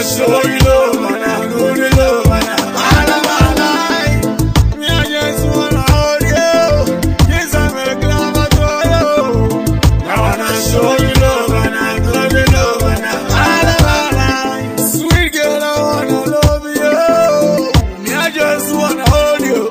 wanna show you love, and I know the love, and all of my life. Me, I just wanna hold you. Yes, I make love to you. I wanna show you love, and I know the love, and all of my life. Sweet girl, I wanna love you. Me, I just wanna hold you.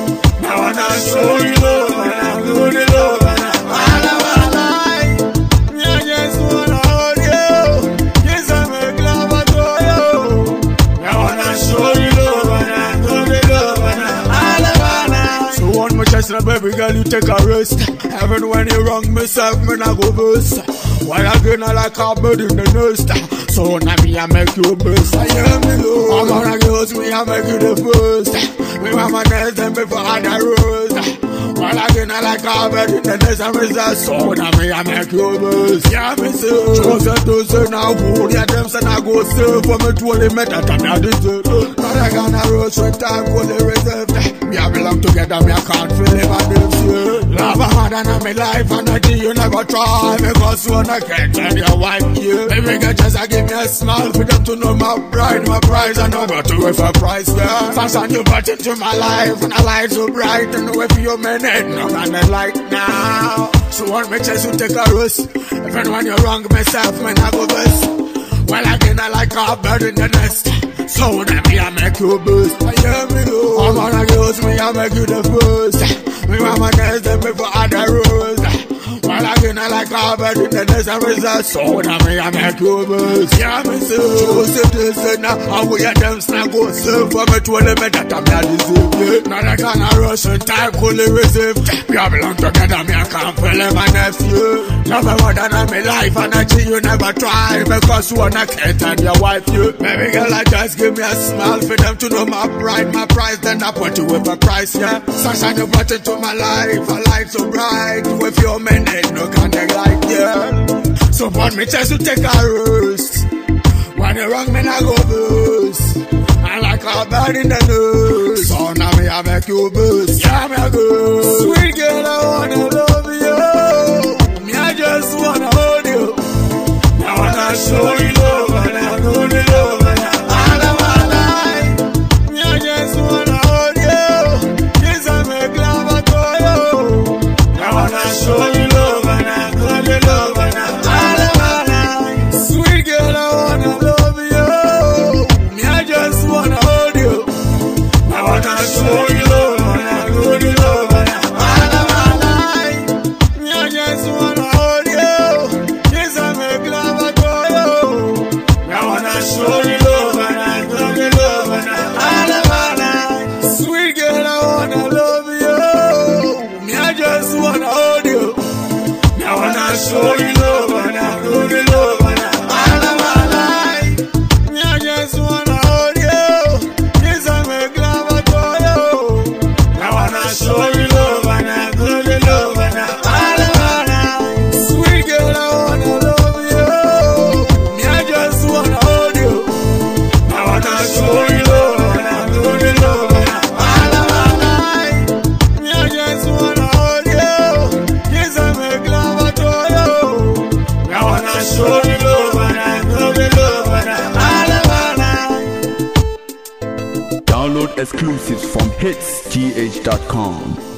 I wanna show you love, and I know the love, and all of my life. Me, I just wanna hold you. Yes, I make love to you. I wanna show you love, and I know the love, and all of my life. So on my chest, now baby girl, you take a rest. Even when you wrong myself, me not go burst. Why again I like a bird in the nest. So now me I make you burst. I hear me low. I'm gonna girls, me I make you the first. Me mama nest them before I the rose. While again I like a bird in the nest and result. So now me I make you burst. Yeah, me say. Chosen to say now who yeah them say I go serve. For me to only met that I deserve. Now I gonna rose when time go the reserve. Me I belong together, me I can't feel it my lips. Love a man and my life and I think you never try. Because you wanna get on your wife, yeah. Baby girl just give me a smile for them to know my pride, my prize. And I got to wait for price, yeah. Fashion you brought into my life and I light so bright. And wait for your minute, no man I like now. So want me chance to take a risk. If anyone you're wrong myself, man I go best. Well again I like a bird in the nest. So that me I make you boost. I hear me low. I'm gonna girls me I make you the first. Me mama nest them before I the rose. Well again I like a bird in the nest and result. So that me I make you boost. Yeah me say. Joseph they say now how we a them snag go serve for me to limit that I'm not deserve. Yeah. Now they gonna rush and time coolly receive. We all belong together me I can't feel my nephew. Love more than my life and I see you never try. Because you wanna get on your wife you. Baby girl I just give me a smile for them to know my pride, my price. Then I put you with a price, yeah. Sunshine you brought into my life, a light so bright. With your minute, no kind of light, yeah. So want me just to take a rest. When you wrong me I go boost. I like a bird in the nose. So now me I make you boost. Yeah me I go. Sweet girl I wanna love you. Me I just wanna hold you. I wanna show you love and I know the love. Show you love and I know the love and all of my life. Sweet girl, I wanna love you. Me, I just wanna hold you. I wanna show you love and I know the love and all of my life. Me, I just wanna hold you. Yes, I make love to you. I wanna show you love and I know the love and all of my life. Sweet girl, I wanna love you. Me, I just wanna hold you. I wanna show you love and I know the love and all of my life. Me I just wanna hold you. Yes I make love to you. I wanna show you love and I know the love and all of my life. Sweet girl I wanna love you. Me I just wanna hold you. I wanna show you love and I know the love and all of my life. Me I just wanna hold you. Yes I make love. Show you love and I know the love and all of my life. Download exclusives from hitsgh.com.